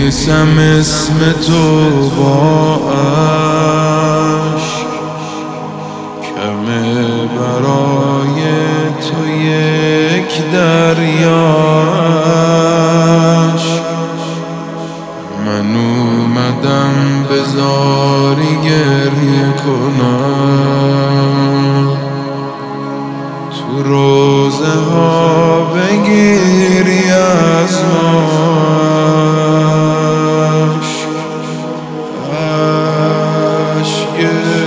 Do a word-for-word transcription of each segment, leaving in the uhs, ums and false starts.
نویسم اسم تو با عشق، کمه برای تو یک دریاش. من اومدم بذاری گریه کنم، تو روزه ها بگیری از ماش. عشق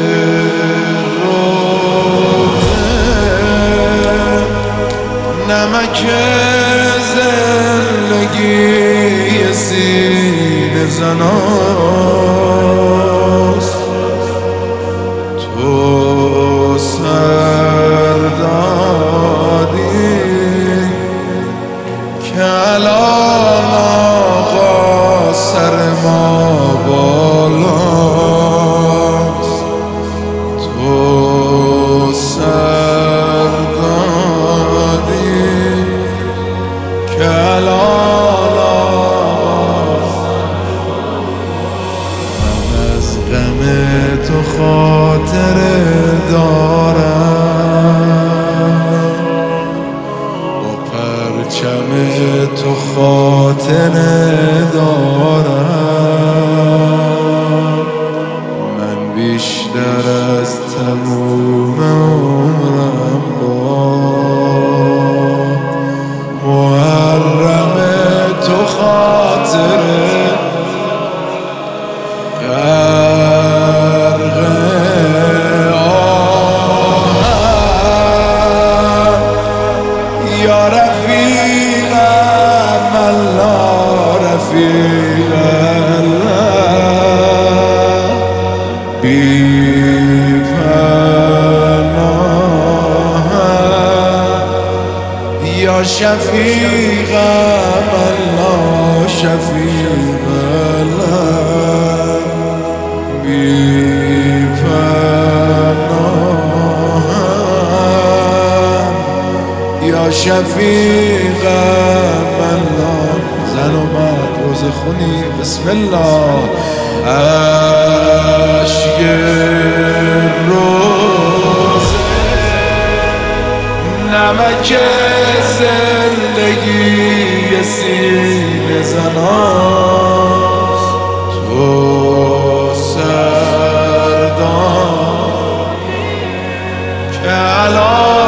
روزه نمک زندگی سینه زناست. تو سردادی که الان آقا سر ما بالاست. تو سردادی که الان من از غم تو خاطره دارم، با پرچم تو خاطره دارم. من بیشتر از تموم عمرم با محرم تو خاطره غرق آهم. یا رفیقم الله رفیق الله، بی پناهم. یا شفیقم الله شفیق الله، بی پناهم. یا شفیقم الله. زن اومد روز خونی بسم الله. عشق روزه نمک زندگی سینه زناست. تو سردان که الان